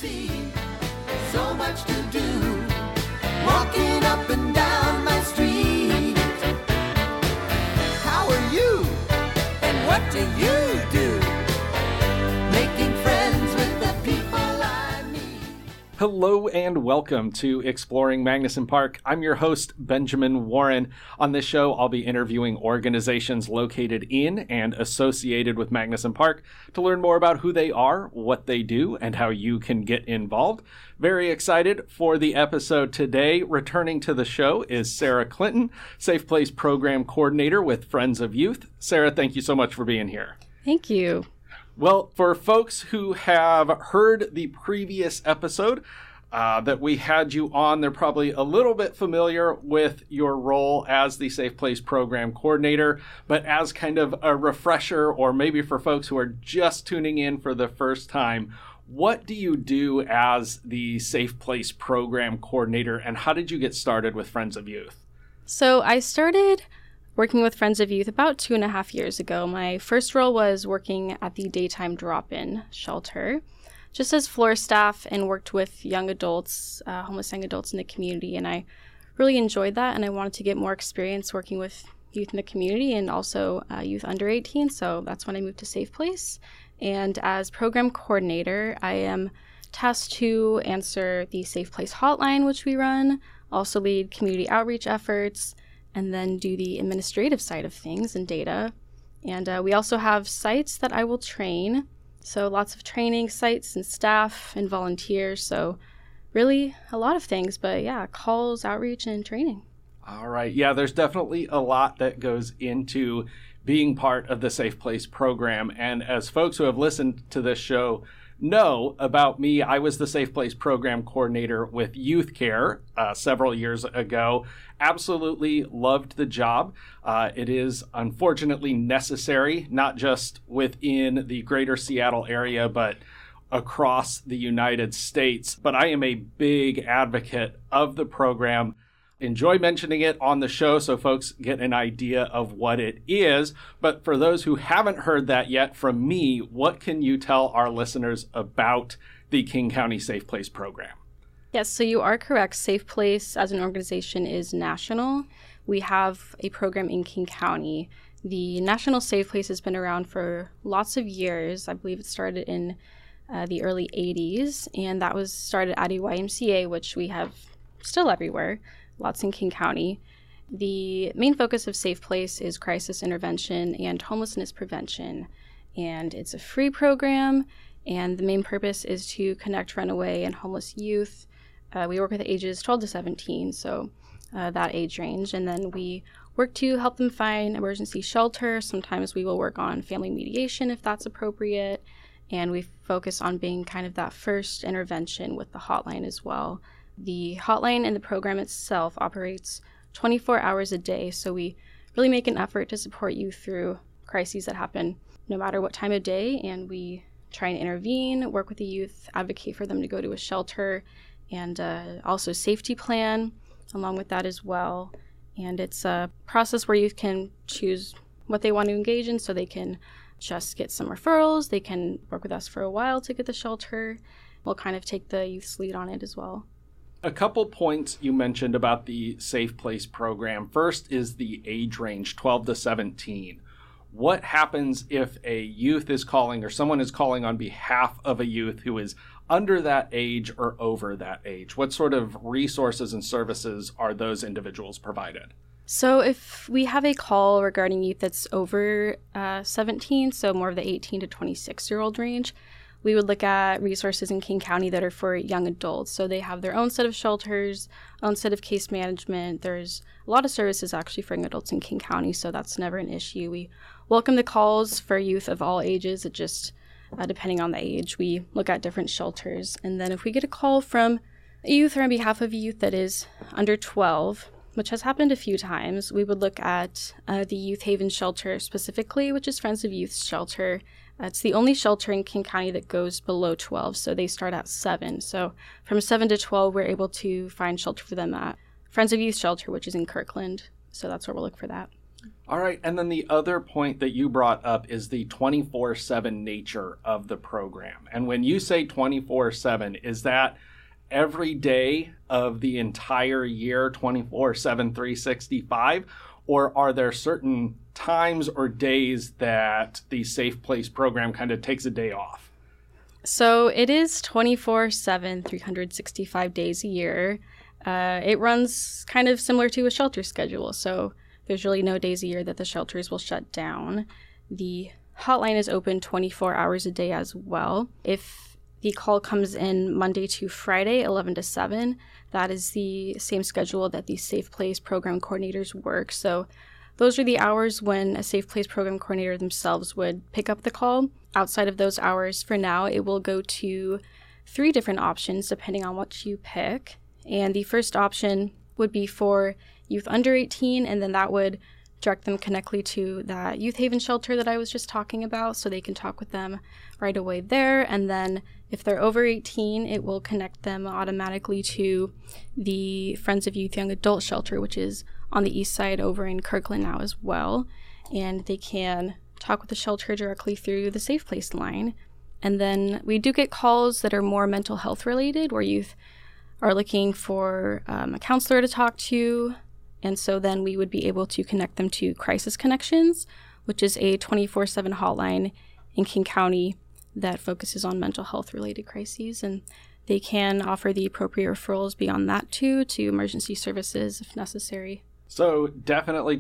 see. So much to do. Walking up and down my street. How are you? And what do you do? Making friends with the people I meet. Hello and welcome to Exploring Magnuson Park. I'm your host, Benjamin Warren. On this show, I'll be interviewing organizations located in and associated with Magnuson Park to learn more about who they are, what they do, and how you can get involved. Very excited for the episode today. Returning to the show is Sarah Clinton, Safe Place Program Coordinator with Friends of Youth. Sarah, thank you so much for being here. Thank you. Well, for folks who have heard the previous episode that we had you on, they're probably a little bit familiar with your role as the Safe Place Program Coordinator, but as kind of a refresher, or maybe for folks who are just tuning in for the first time, what do you do as the Safe Place Program Coordinator, and how did you get started with Friends of Youth? So I started working with Friends of Youth about 2.5 years ago. My first role was working at the daytime drop-in shelter, just as floor staff, and worked with young adults, homeless young adults in the community. And I really enjoyed that, and I wanted to get more experience working with youth in the community and also youth under 18. So that's when I moved to Safe Place. And as program coordinator, I am tasked to answer the Safe Place hotline, which we run, also lead community outreach efforts, and then do the administrative side of things and data. And we also have sites that I will train. So lots of training sites and staff and volunteers. So really a lot of things, but yeah, calls, outreach, and training. All right. Yeah, there's definitely a lot that goes into being part of the Safe Place program. And as folks who have listened to this show know about me, I was the Safe Place Program Coordinator with Youth Care several years ago. Absolutely loved the job. It is unfortunately necessary, not just within the greater Seattle area, but across the United States. But I am a big advocate of the program. Enjoy mentioning it on the show so folks get an idea of what it is. But for those who haven't heard that yet from me, what can you tell our listeners about the King County Safe Place program? Yes, so you are correct. Safe Place as an organization is national. We have a program in King County. The National Safe Place has been around for lots of years. I believe it started in the early 80s, and that was started at a YMCA, which we have still everywhere. Lots in King County. The main focus of Safe Place is crisis intervention and homelessness prevention. And it's a free program, and the main purpose is to connect runaway and homeless youth. We work with ages 12 to 17, so that age range. And then we work to help them find emergency shelter. Sometimes we will work on family mediation if that's appropriate. And we focus on being kind of that first intervention with the hotline as well. The hotline and the program itself operates 24 hours a day, so we really make an effort to support you through crises that happen no matter what time of day, and we try and intervene, work with the youth, advocate for them to go to a shelter, and also safety plan along with that as well. And it's a process where youth can choose what they want to engage in, so they can just get some referrals, they can work with us for a while to get the shelter. We'll kind of take the youth's lead on it as well. A couple points you mentioned about the Safe Place program. First is the age range, 12 to 17. What happens if a youth is calling, or someone is calling on behalf of a youth who is under that age or over that age? What sort of resources and services are those individuals provided? So if we have a call regarding youth that's over 17, so more of the 18 to 26-year-old range, we would look at resources in King County that are for young adults. So they have their own set of shelters, own set of case management. There's a lot of services actually for young adults in King County, so that's never an issue. We welcome the calls for youth of all ages. It just, depending on the age, we look at different shelters. And then if we get a call from a youth or on behalf of a youth that is under 12, which has happened a few times, we would look at the Youth Haven shelter specifically, which is Friends of Youth's shelter. It's the only shelter in King County that goes below 12, so they start at 7. So from 7 to 12, we're able to find shelter for them at Friends of Youth shelter, which is in Kirkland. So that's where we'll look for that. All right. And then the other point that you brought up is the 24/7 nature of the program. And when you say 24/7, is that every day of the entire year, 24/7, 365? Or are there certain times or days that the Safe Place program kind of takes a day off? So it is 24/7, 365 days a year. It runs kind of similar to a shelter schedule. So there's really no days a year that the shelters will shut down. The hotline is open 24 hours a day as well. If the call comes in Monday to Friday, 11 to 7, that is the same schedule that the Safe Place program coordinators work. So those are the hours when a Safe Place program coordinator themselves would pick up the call. Outside of those hours, for now, it will go to 3 different options depending on what you pick. And the first option would be for youth under 18, and then that would direct them connectly to that Youth Haven shelter that I was just talking about, so they can talk with them right away there. And then if they're over 18, it will connect them automatically to the Friends of Youth Young Adult shelter, which is on the east side over in Kirkland now as well. And they can talk with the shelter directly through the Safe Place line. And then we do get calls that are more mental health related, where youth are looking for a counselor to talk to. And so then we would be able to connect them to Crisis Connections, which is a 24/7 hotline in King County that focuses on mental health related crises. And they can offer the appropriate referrals beyond that too, to emergency services if necessary. So definitely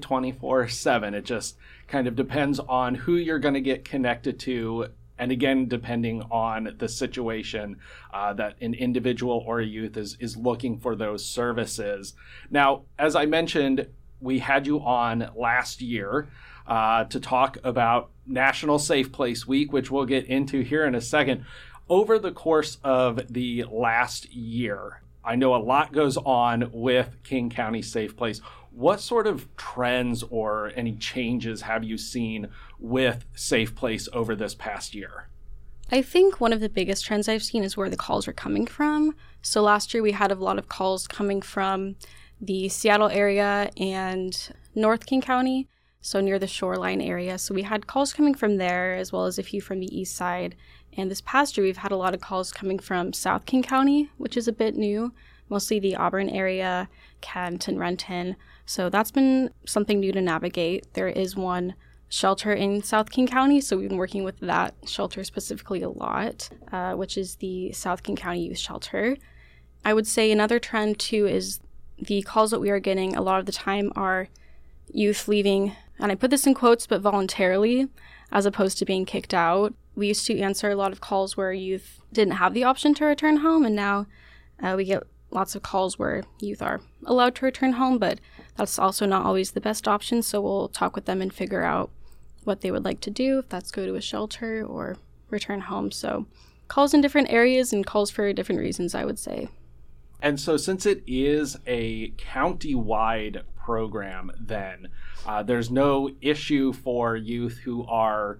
24/7. It just kind of depends on who you're going to get connected to. And again, depending on the situation that an individual or a youth is looking for those services. Now, as I mentioned, we had you on last year to talk about National Safe Place Week, which we'll get into here in a second. Over the course of the last year, I know a lot goes on with King County Safe Place. What sort of trends or any changes have you seen with Safe Place over this past year? I think one of the biggest trends I've seen is where the calls are coming from. So last year we had a lot of calls coming from the Seattle area and North King County, so near the shoreline area. So we had calls coming from there, as well as a few from the east side. And this past year we've had a lot of calls coming from South King County, which is a bit new, mostly the Auburn area, Canton, Renton. So that's been something new to navigate. There is one shelter in South King County, so we've been working with that shelter specifically a lot, which is the South King County Youth Shelter. I would say another trend too is the calls that we are getting a lot of the time are youth leaving, and I put this in quotes, but voluntarily, as opposed to being kicked out. We used to answer a lot of calls where youth didn't have the option to return home, and now we get lots of calls where youth are allowed to return home, but that's also not always the best option. So we'll talk with them and figure out what they would like to do, if that's go to a shelter or return home. So calls in different areas and calls for different reasons, I would say. And so since it is a county-wide program, then there's no issue for youth who are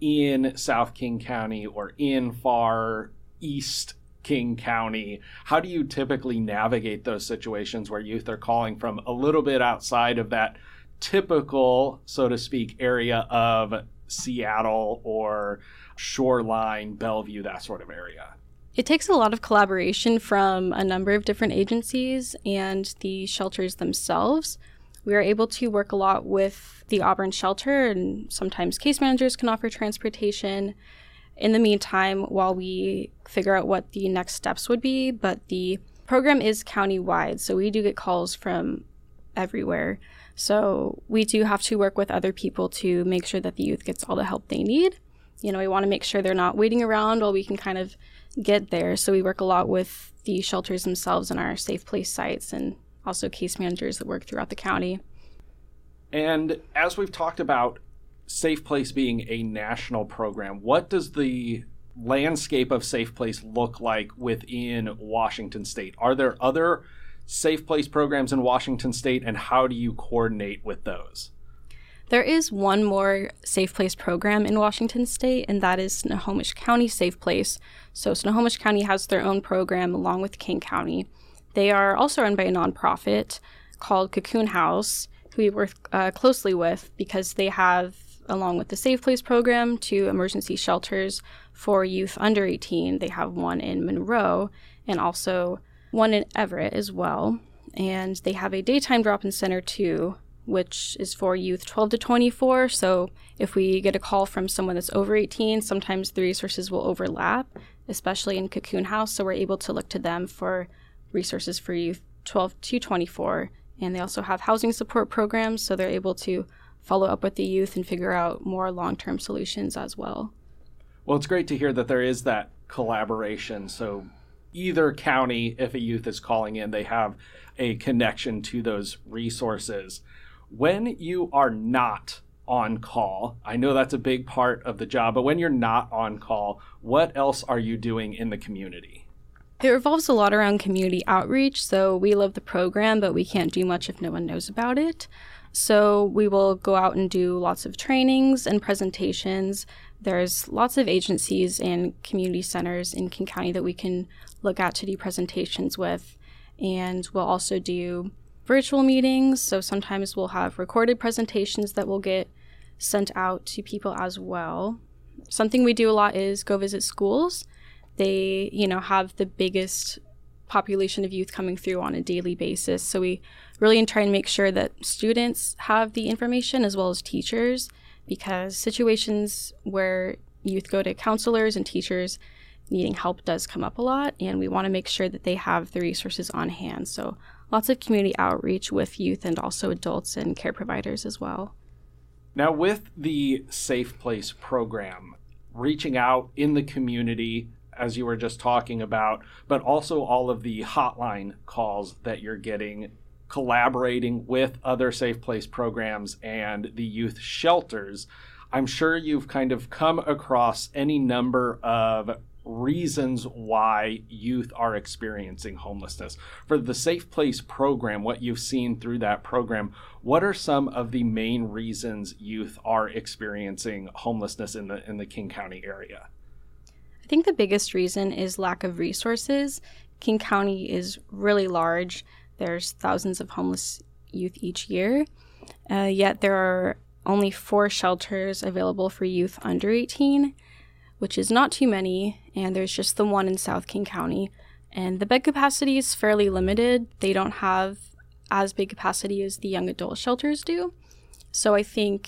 in South King County or in far east King County. How do you typically navigate those situations where youth are calling from a little bit outside of that typical, so to speak, area of Seattle or Shoreline, Bellevue, that sort of area? It takes a lot of collaboration from a number of different agencies and the shelters themselves. We are able to work a lot with the Auburn shelter, and sometimes case managers can offer transportation in the meantime while we figure out what the next steps would be. But the program is county-wide, so we do get calls from everywhere. So we do have to work with other people to make sure that the youth gets all the help they need. You know, we want to make sure they're not waiting around while we can kind of get there. So we work a lot with the shelters themselves and our Safe Place sites, and also case managers that work throughout the county. And as we've talked about Safe Place being a national program, what does the landscape of Safe Place look like within Washington State? Are there other Safe Place programs in Washington State, and how do you coordinate with those? There is one more Safe Place program in Washington State, and that is Snohomish County Safe Place. So Snohomish County has their own program along with King County. They are also run by a nonprofit called Cocoon House, we work closely with because they have, along with the Safe Place program, 2 emergency shelters for youth under 18. They have one in Monroe and also one in Everett as well. And they have a daytime drop-in center too, which is for youth 12 to 24. So if we get a call from someone that's over 18, sometimes the resources will overlap, especially in Cocoon House. So we're able to look to them for resources for youth 12 to 24. And they also have housing support programs, so they're able to follow up with the youth and figure out more long-term solutions as well. Well, it's great to hear that there is that collaboration. So either county, if a youth is calling in, they have a connection to those resources. When you are not on call, I know that's a big part of the job, but when you're not on call, what else are you doing in the community? It revolves a lot around community outreach. So we love the program, but we can't do much if no one knows about it. So we will go out and do lots of trainings and presentations. There's lots of agencies and community centers in King County that we can look at to do presentations with. And we'll also do virtual meetings. So sometimes we'll have recorded presentations that will get sent out to people as well. Something we do a lot is go visit schools. They, have the biggest population of youth coming through on a daily basis. So we really try and make sure that students have the information as well as teachers, because situations where youth go to counselors and teachers needing help does come up a lot, and we want to make sure that they have the resources on hand. So lots of community outreach with youth and also adults and care providers as well. Now, with the Safe Place program, reaching out in the community, as you were just talking about, but also all of the hotline calls that you're getting, collaborating with other Safe Place programs and the youth shelters, I'm sure you've kind of come across any number of reasons why youth are experiencing homelessness. For the Safe Place program, what you've seen through that program, what are some of the main reasons youth are experiencing homelessness in the King County area? I think the biggest reason is lack of resources. King County is really large. There's thousands of homeless youth each year, yet there are only 4 shelters available for youth under 18, which is not too many, and there's just the one in South King County. And the bed capacity is fairly limited. They don't have as big capacity as the young adult shelters do. So I think,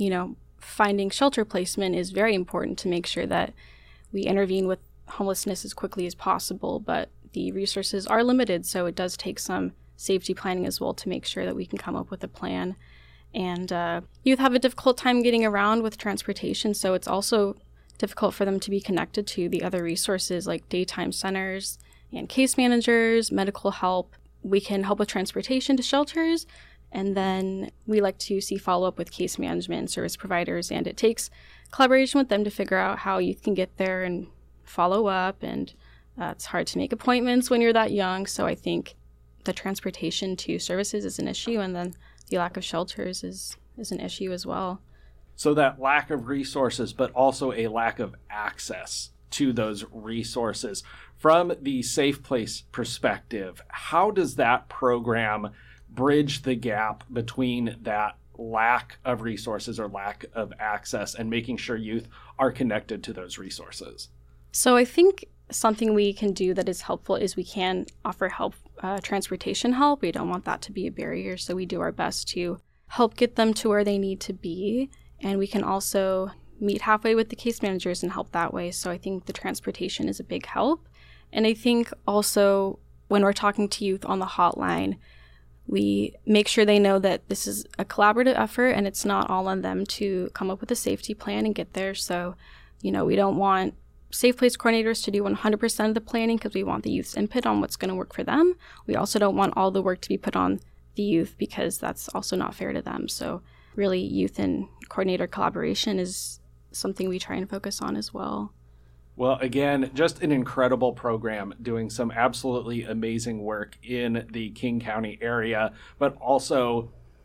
finding shelter placement is very important to make sure that we intervene with homelessness as quickly as possible, but the resources are limited, so it does take some safety planning as well to make sure that we can come up with a plan. And youth have a difficult time getting around with transportation, so it's also difficult for them to be connected to the other resources like daytime centers and case managers, medical help. We can help with transportation to shelters, and then we like to see follow-up with case management and service providers, and it takes collaboration with them to figure out how youth can get there and follow up, and it's hard to make appointments when you're that young, so I think the transportation to services is an issue, and then the lack of shelters is an issue as well. So that lack of resources, but also a lack of access to those resources. From the Safe Place perspective, how does that program bridge the gap between that lack of resources or lack of access and making sure youth are connected to those resources? So I think something we can do that is helpful is we can offer help, transportation help. We don't want that to be a barrier, so we do our best to help get them to where they need to be. And we can also meet halfway with the case managers and help that way. So I think the transportation is a big help. And I think also when we're talking to youth on the hotline, we make sure they know that this is a collaborative effort and it's not all on them to come up with a safety plan and get there. So, we don't want Safe Place coordinators to do 100% of the planning because we want the youth's input on what's going to work for them. We also don't want all the work to be put on the youth because that's also not fair to them. So really, youth and coordinator collaboration is something we try and focus on as well. Well, again, just an incredible program doing some absolutely amazing work in the King County area, but also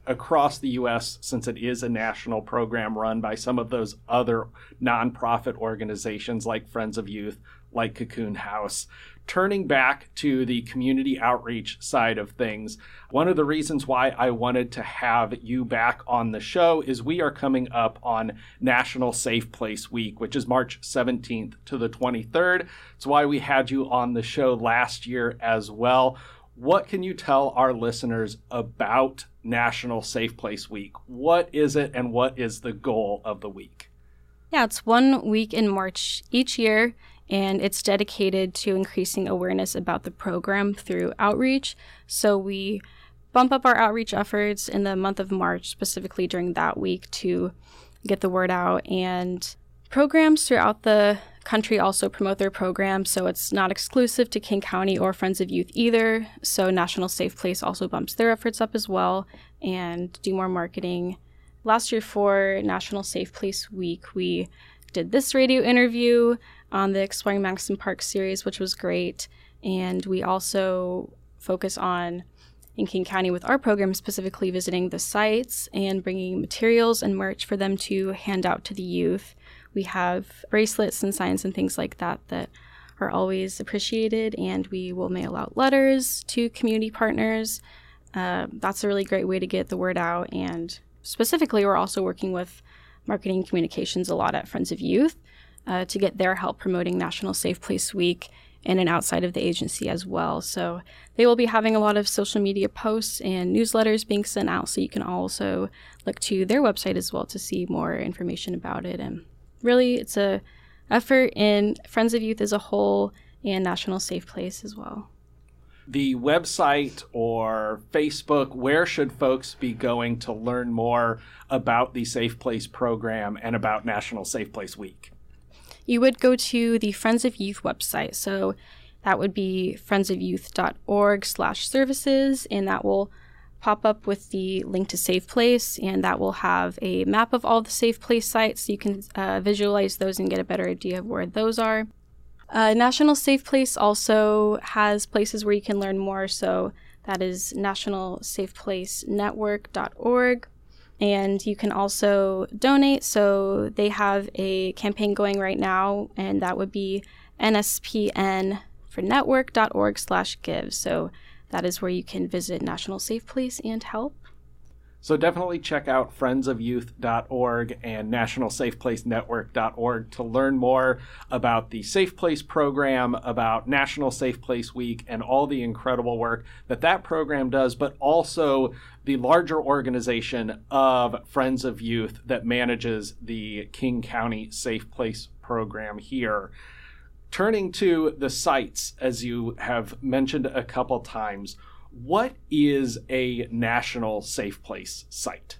across the U.S., since it is a national program run by some of those other nonprofit organizations like Friends of Youth, like Cocoon House. Turning back to the community outreach side of things, one of the reasons why I wanted to have you back on the show is we are coming up on National Safe Place Week, which is March 17th to the 23rd. It's why we had you on the show last year as well. What can you tell our listeners about National Safe Place Week? What is it, and what is the goal of the week? Yeah, it's 1 week in March each year, and it's dedicated to increasing awareness about the program through outreach. So we bump up our outreach efforts in the month of March, specifically during that week, to get the word out. And programs throughout the country also promote their programs, so it's not exclusive to King County or Friends of Youth either. So National Safe Place also bumps their efforts up as well and do more marketing. Last year for National Safe Place Week, we did this radio interview on the Exploring Madison Park series, which was great. And we also focus on, in King County with our program, specifically visiting the sites and bringing materials and merch for them to hand out to the youth. We have bracelets and signs and things like that that are always appreciated, and we will mail out letters to community partners. That's a really great way to get the word out. And specifically, we're also working with marketing communications a lot at Friends of Youth to get their help promoting National Safe Place Week in and outside of the agency as well. So they will be having a lot of social media posts and newsletters being sent out, so you can also look to their website as well to see more information about it. And really, it's a effort in Friends of Youth as a whole and National Safe Place as well. The website or Facebook, where should folks be going to learn more about the Safe Place program and about National Safe Place Week? You would go to the Friends of Youth website. So that would be friendsofyouth.org/services, and that will pop up with the link to Safe Place, and that will have a map of all the Safe Place sites so you can visualize those and get a better idea of where those are. National Safe Place also has places where you can learn more, so that is nationalsafeplacenetwork.org. And you can also donate, so they have a campaign going right now, and that would be nspn4network.org/give. So that is where you can visit National Safe Place and help. So definitely check out friendsofyouth.org and nationalsafeplacenetwork.org to learn more about the Safe Place program, about National Safe Place Week, and all the incredible work that that program does, but also the larger organization of Friends of Youth that manages the King County Safe Place program here. Turning to the sites, as you have mentioned a couple times, what is a National Safe Place site?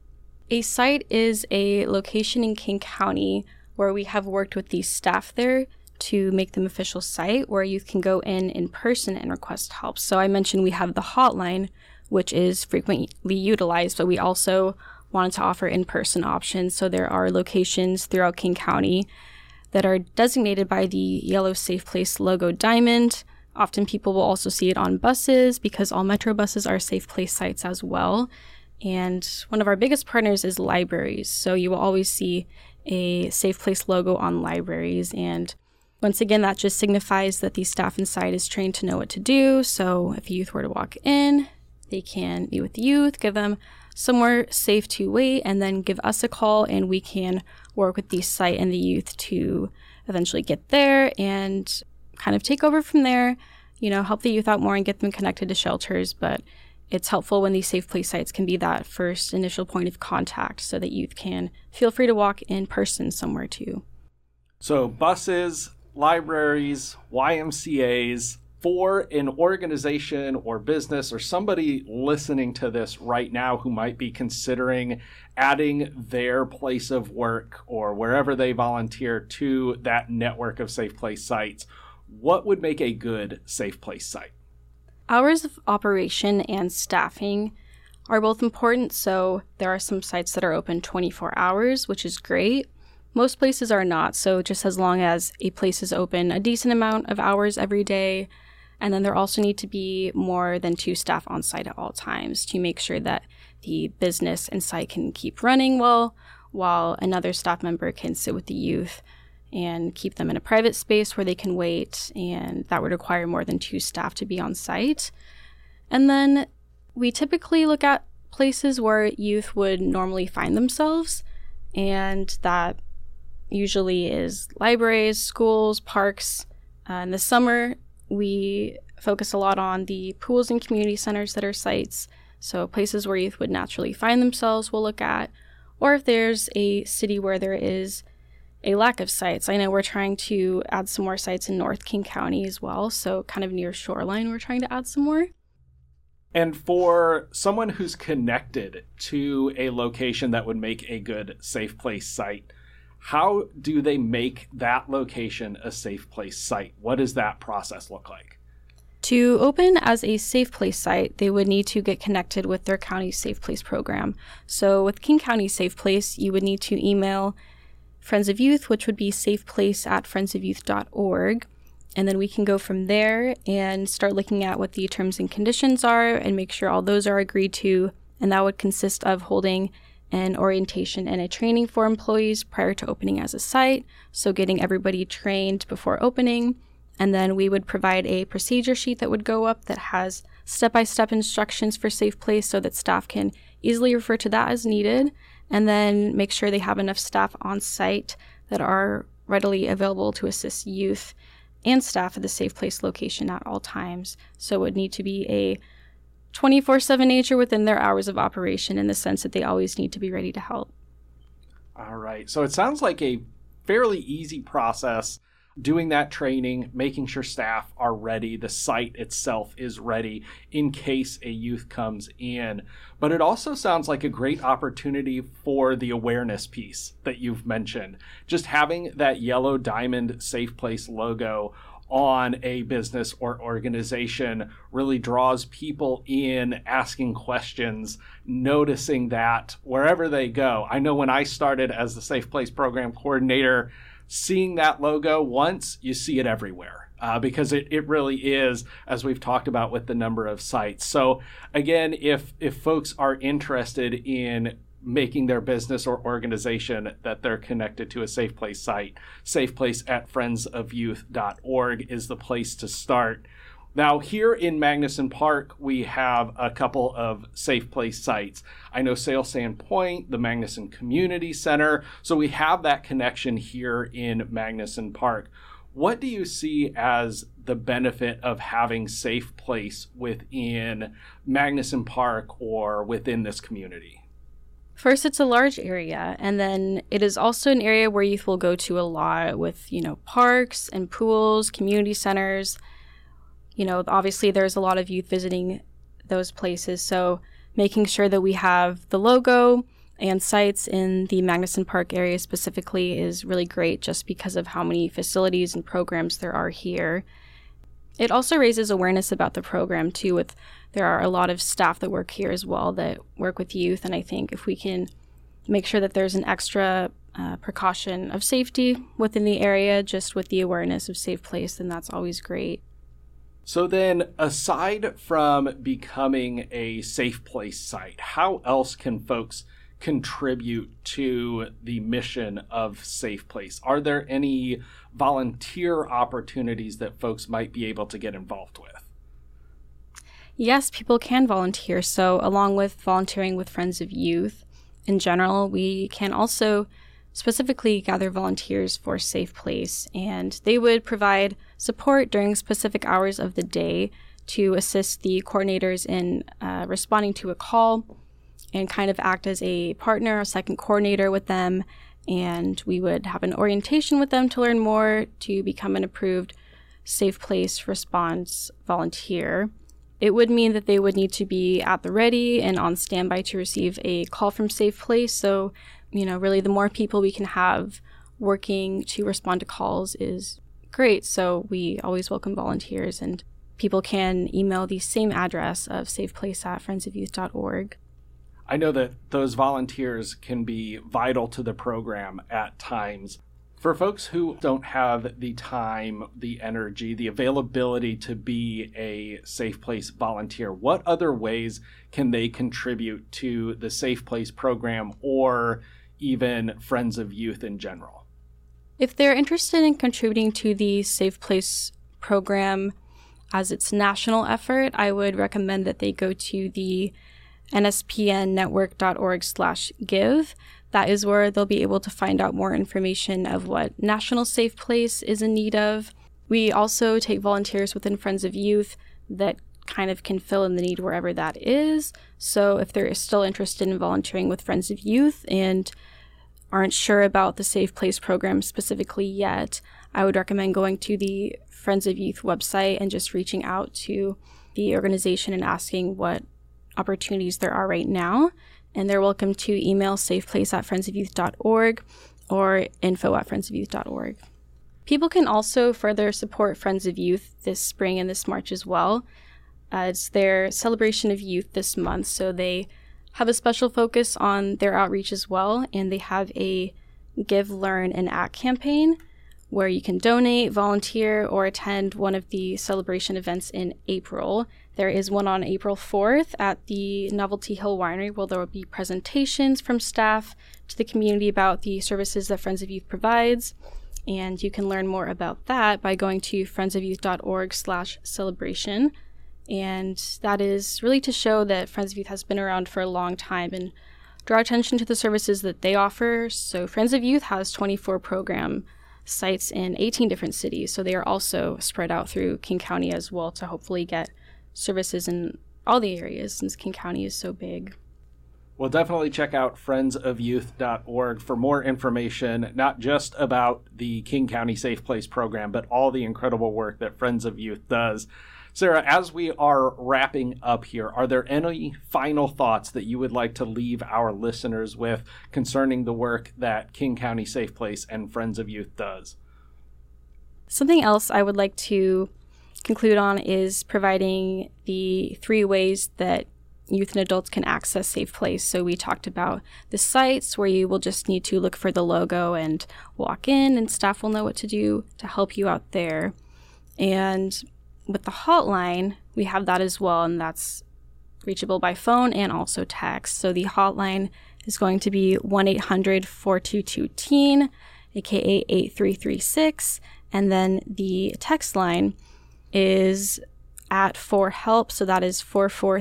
A site is a location in King County where we have worked with the staff there to make them official site where youth can go in person and request help. So I mentioned we have the hotline, which is frequently utilized, but we also wanted to offer in-person options. So there are locations throughout King County that are designated by the yellow Safe Place logo diamond. Often people will also see it on buses because all Metro buses are Safe Place sites as well. And one of our biggest partners is libraries. So you will always see a Safe Place logo on libraries. And once again, that just signifies that the staff inside is trained to know what to do. So if a youth were to walk in, they can meet with the youth, give them somewhere safe to wait, and then give us a call, and we can work with the site and the youth to eventually get there and kind of take over from there, help the youth out more and get them connected to shelters. But it's helpful when these Safe Place sites can be that first initial point of contact so that youth can feel free to walk in person somewhere too. So buses, libraries, YMCAs, for an organization or business or somebody listening to this right now who might be considering adding their place of work or wherever they volunteer to that network of Safe Place sites, what would make a good Safe Place site? Hours of operation and staffing are both important, so there are some sites that are open 24 hours, which is great. Most places are not, so just as long as a place is open a decent amount of hours every day, And then there also need to be more than 2 staff on site at all times to make sure that the business and site can keep running well, while another staff member can sit with the youth and keep them in a private space where they can wait, and that would require more than 2 staff to be on site. And then we typically look at places where youth would normally find themselves, and that usually is libraries, schools, parks. In the summer, we focus a lot on the pools and community centers that are sites, so places where youth would naturally find themselves we'll look at, or if there's a city where there is a lack of sites. I know we're trying to add some more sites in North King County as well, so kind of near Shoreline we're trying to add some more. And for someone who's connected to a location that would make a good Safe Place site, how do they make that location a Safe Place site? What does that process look like? To open as a Safe Place site, they would need to get connected with their county Safe Place program. So with King County Safe Place, you would need to email Friends of Youth, which would be safeplace@friendsofyouth.org. And then we can go from there and start looking at what the terms and conditions are and make sure all those are agreed to. And that would consist of holding an orientation and a training for employees prior to opening as a site. So getting everybody trained before opening. And then we would provide a procedure sheet that would go up that has step-by-step instructions for Safe Place so that staff can easily refer to that as needed. And then make sure they have enough staff on site that are readily available to assist youth and staff at the Safe Place location at all times. So it would need to be a 24/7 nature within their hours of operation, in the sense that they always need to be ready to help. All right. So it sounds like a fairly easy process, doing that training, making sure staff are ready, the site itself is ready in case a youth comes in. But it also sounds like a great opportunity for the awareness piece that you've mentioned. Just having that yellow diamond Safe Place logo on a business or organization really draws people in, asking questions, noticing that wherever they go. I know when I started as the Safe Place program coordinator, seeing that logo once, you see it everywhere, because it really is, as we've talked about with the number of sites. So again, if folks are interested in making their business or organization that they're connected to a Safe Place site, safeplace@friendsofyouth.org is the place to start. Now, here in Magnuson Park, we have a couple of Safe Place sites. I know Sail Sand Point, the Magnuson Community Center, so we have that connection here in Magnuson Park. What do you see as the benefit of having Safe Place within Magnuson Park or within this community? First, it's a large area, and then it is also an area where youth will go to a lot with, parks and pools, community centers. Obviously there's a lot of youth visiting those places, so making sure that we have the logo and sites in the Magnuson Park area specifically is really great, just because of how many facilities and programs there are here. It also raises awareness about the program too, there are a lot of staff that work here as well that work with youth, and I think if we can make sure that there's an extra precaution of safety within the area, just with the awareness of Safe Place, then that's always great. So then, aside from becoming a Safe Place site, how else can folks contribute to the mission of Safe Place? Are there any volunteer opportunities that folks might be able to get involved with? Yes, people can volunteer. So along with volunteering with Friends of Youth in general, we can also specifically gather volunteers for Safe Place, and they would provide support during specific hours of the day to assist the coordinators in responding to a call and kind of act as a partner, a second coordinator with them. And we would have an orientation with them to learn more to become an approved Safe Place response volunteer. It would mean that they would need to be at the ready and on standby to receive a call from Safe Place. So, really the more people we can have working to respond to calls is great. So we always welcome volunteers, and people can email the same address of safeplace@friendsofyouth.org. I know that those volunteers can be vital to the program at times. For folks who don't have the time, the energy, the availability to be a Safe Place volunteer, what other ways can they contribute to the Safe Place program or even Friends of Youth in general? If they're interested in contributing to the Safe Place program as its national effort, I would recommend that they go to the nspnnetwork.org/give. That is where they'll be able to find out more information of what National Safe Place is in need of. We also take volunteers within Friends of Youth that kind of can fill in the need wherever that is. So if they're still interested in volunteering with Friends of Youth and aren't sure about the Safe Place program specifically yet, I would recommend going to the Friends of Youth website and just reaching out to the organization and asking what opportunities there are right now. And they're welcome to email safeplace@friendsofyouth.org or info@friendsofyouth.org. People can also further support Friends of Youth this spring and this March as well. It's their celebration of youth this month, so they have a special focus on their outreach as well, and they have a Give, Learn, and Act campaign where you can donate, volunteer, or attend one of the celebration events in April. There is one on April 4th at the Novelty Hill Winery where there will be presentations from staff to the community about the services that Friends of Youth provides. And you can learn more about that by going to friendsofyouth.org/celebration. And that is really to show that Friends of Youth has been around for a long time and draw attention to the services that they offer. So Friends of Youth has 24 program sites in 18 different cities. So they are also spread out through King County as well to hopefully get services in all the areas since King County is so big. Well, definitely check out friendsofyouth.org for more information, not just about the King County Safe Place program, but all the incredible work that Friends of Youth does. Sarah, as we are wrapping up here, are there any final thoughts that you would like to leave our listeners with concerning the work that King County Safe Place and Friends of Youth does? Something else I would like to conclude on is providing the 3 ways that youth and adults can access Safe Place. So we talked about the sites where you will just need to look for the logo and walk in, and staff will know what to do to help you out there. And with the hotline, we have that as well, and that's reachable by phone and also text. So the hotline is going to be 1-800-422-TEEN, aka 8336, and then the text line is @4HELP, so that is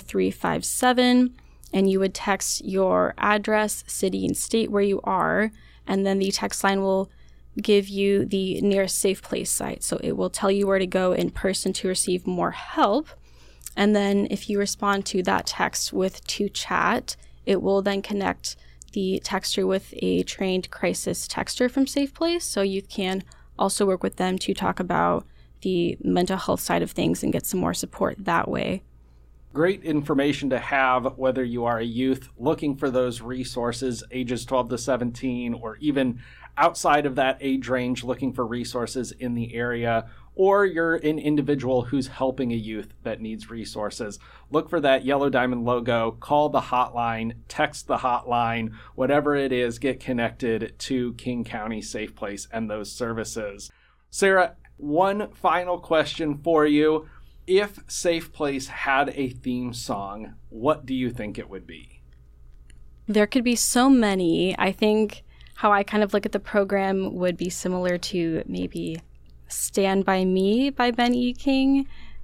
44357, and you would text your address, city, and state where you are, and then the text line will give you the nearest Safe Place site. So it will tell you where to go in person to receive more help. And then if you respond to that text with to chat, it will then connect the texter with a trained crisis texter from Safe Place. So you can also work with them to talk about the mental health side of things and get some more support that way. Great information to have, whether you are a youth looking for those resources, ages 12 to 17, or even outside of that age range looking for resources in the area, or you're an individual who's helping a youth that needs resources. Look for that yellow diamond logo, call the hotline, text the hotline, whatever it is, get connected to King County Safe Place and those services. Sarah, one final question for you. If Safe Place had a theme song, what do you think it would be? There could be so many. I think how I kind of look at the program would be similar to maybe Stand By Me by Ben E. King.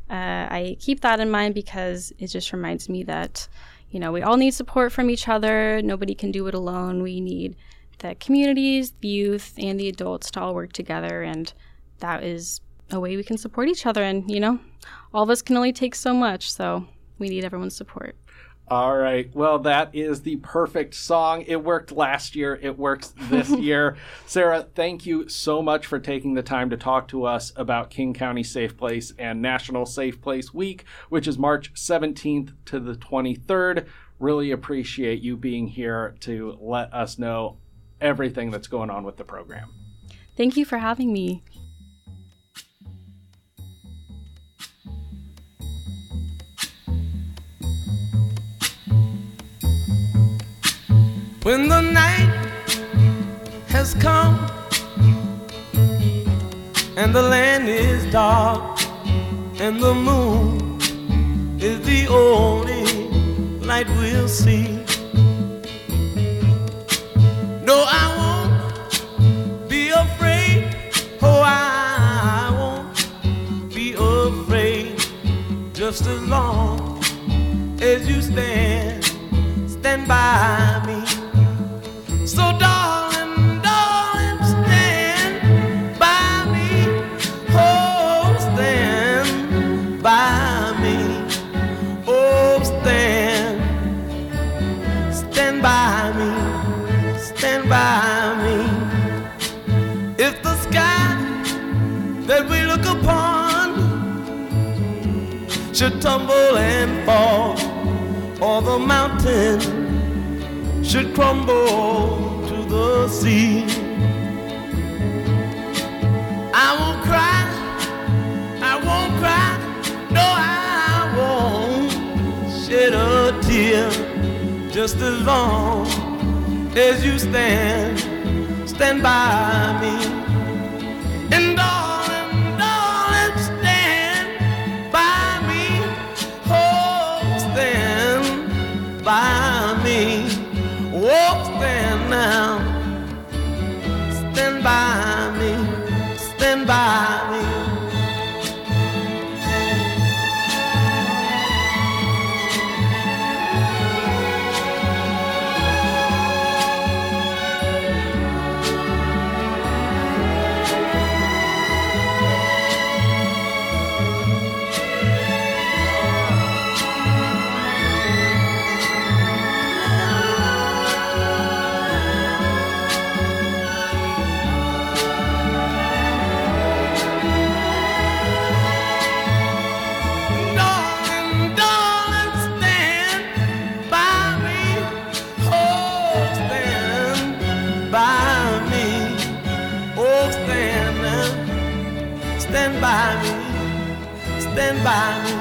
I keep that in mind because it just reminds me that, we all need support from each other. Nobody can do it alone. We need the communities, the youth, and the adults to all work together, and that is a way we can support each other. And, all of us can only take so much, so we need everyone's support. All right. Well, that is the perfect song. It worked last year. It works this year. Sarah, thank you so much for taking the time to talk to us about King County Safe Place and National Safe Place Week, which is March 17th to the 23rd. Really appreciate you being here to let us know everything that's going on with the program. Thank you for having me. When the night has come and the land is dark, and the moon is the only light we'll see. No, I won't be afraid. Oh, I won't be afraid. Just as long as you stand by me. So darling, darling, stand by me. Oh, stand by me. Oh, stand by me. Stand by me. If the sky that we look upon should tumble and fall, or the mountain should crumble to the sea, I won't cry, no, I won't shed a tear, just as long as you stand by me. And darling, darling, stand by me. Oh, stand by me. Oh, stand now. Stand by me. Stand by me. Stand by me, stand by me.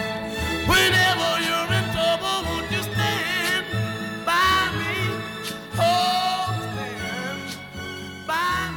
Whenever you're in trouble, won't you stand by me? Oh, stand by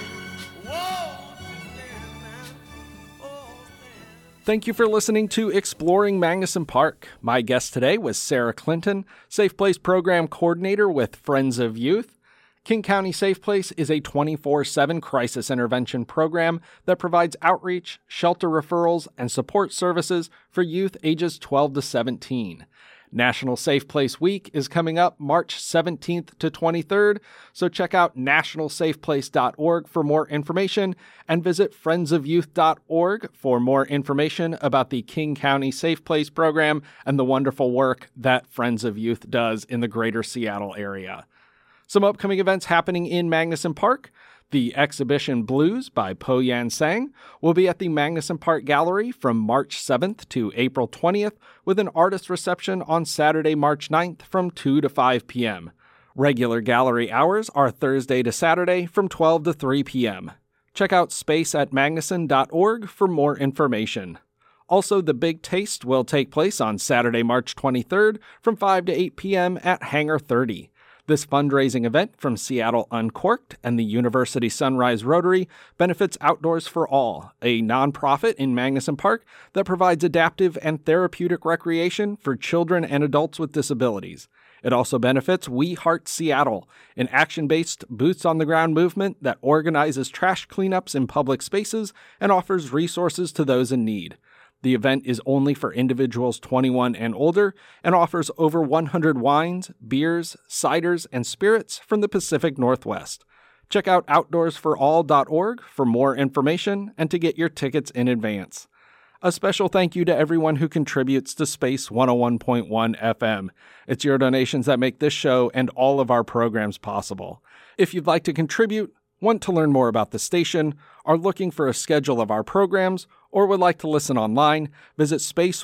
me. Whoa, stand now. Oh, stand. Thank you for listening to Exploring Magnuson Park. My guest today was Sarah Clinton, Safe Place Program Coordinator with Friends of Youth. King County Safe Place is a 24/7 crisis intervention program that provides outreach, shelter referrals, and support services for youth ages 12 to 17. National Safe Place Week is coming up March 17th to 23rd, so check out nationalsafeplace.org for more information and visit friendsofyouth.org for more information about the King County Safe Place program and the wonderful work that Friends of Youth does in the greater Seattle area. Some upcoming events happening in Magnuson Park. The exhibition Blues by Po Yan Sang will be at the Magnuson Park Gallery from March 7th to April 20th with an artist reception on Saturday, March 9th from 2 to 5 p.m. Regular gallery hours are Thursday to Saturday from 12 to 3 p.m. Check out spaceatmagnuson.org for more information. Also, The Big Taste will take place on Saturday, March 23rd from 5 to 8 p.m. at Hangar 30. This fundraising event from Seattle Uncorked and the University Sunrise Rotary benefits Outdoors for All, a nonprofit in Magnuson Park that provides adaptive and therapeutic recreation for children and adults with disabilities. It also benefits We Heart Seattle, an action-based, boots-on-the-ground movement that organizes trash cleanups in public spaces and offers resources to those in need. The event is only for individuals 21 and older and offers over 100 wines, beers, ciders, and spirits from the Pacific Northwest. Check out outdoorsforall.org for more information and to get your tickets in advance. A special thank you to everyone who contributes to Space 101.1 FM. It's your donations that make this show and all of our programs possible. If you'd like to contribute, want to learn more about the station, are looking for a schedule of our programs, or would like to listen online, visit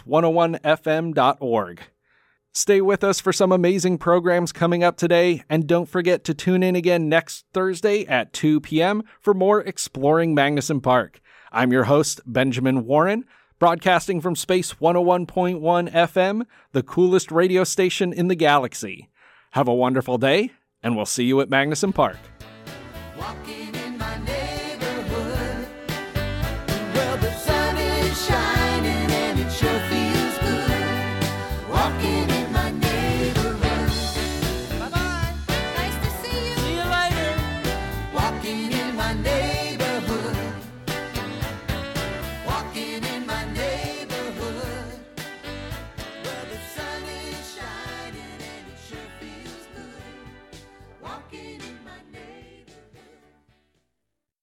space101fm.org. Stay with us for some amazing programs coming up today, and don't forget to tune in again next Thursday at 2 p.m. for more Exploring Magnuson Park. I'm your host, Benjamin Warren, broadcasting from Space 101.1 FM, the coolest radio station in the galaxy. Have a wonderful day, and we'll see you at Magnuson Park. Walking